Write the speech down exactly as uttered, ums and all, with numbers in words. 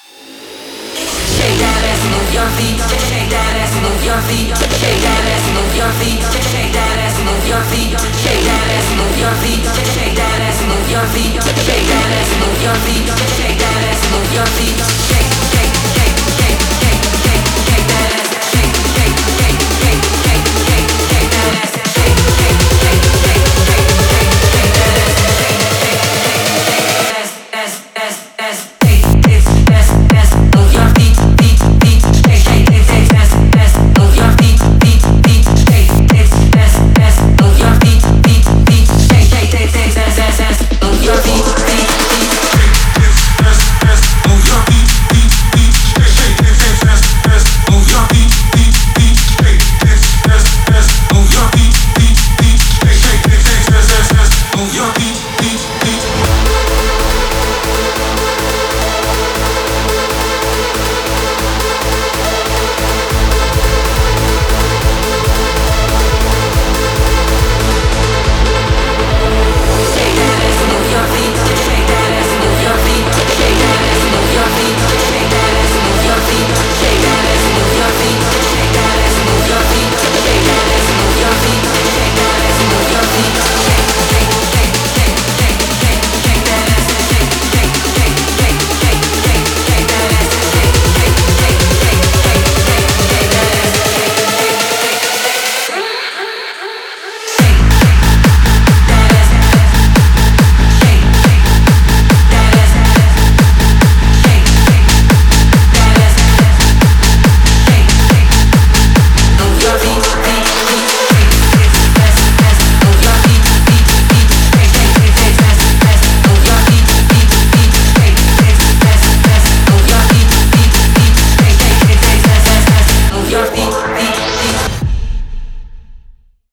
Shake that ass, move your feet. Shake that ass, move your feet. Shake that ass, move your feet. Shake that ass, move your feet. Shake that ass, move your feet. Shake that ass, move your feet. Shake that ass, move your feet. Shake that ass, move your feet.